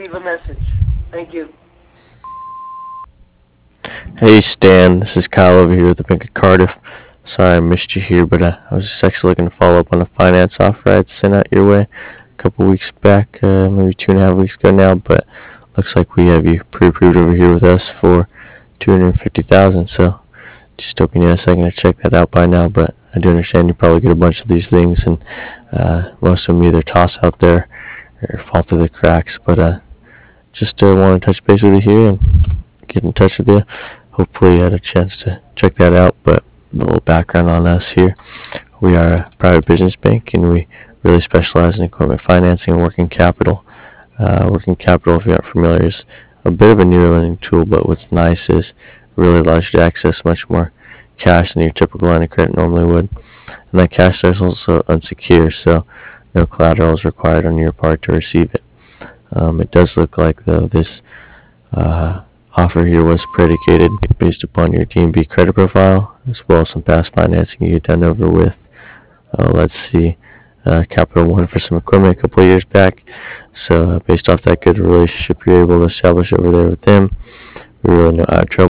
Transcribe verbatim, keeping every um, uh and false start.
leave a message. Thank you. Hey Stan, this is Kyle over here with the Bank of Cardiff. Sorry I missed you here, but uh, I was just actually looking to follow up on a finance offer I'd sent out your way a couple weeks back, uh, maybe two and a half weeks ago now. But looks like we have you pre-approved over here with us for two hundred fifty thousand. So just hoping you had a second to check that out by now. But I do understand you probably get a bunch of these things, and uh, most of them either toss out there or fall through the cracks. But uh, just uh, want to touch base with you here and get in touch with you. Hopefully you had a chance to check that out. But a little background on us here. We are a private business bank, and we really specialize in equipment financing and working capital. Uh, working capital, if you aren't familiar, is a bit of a newer lending tool, but what's nice is it really allows you to access much more cash than your typical line of credit normally would. And that cash is also unsecured, so no collateral is required on your part to receive it. Um, it does look like, though, this uh, offer here was predicated based upon your D N B credit profile, as well as some past financing you've done over with, uh, let's see, uh, Capital One for some equipment a couple of years back. So uh, based off that good relationship you're able to establish over there with them, we really know our trouble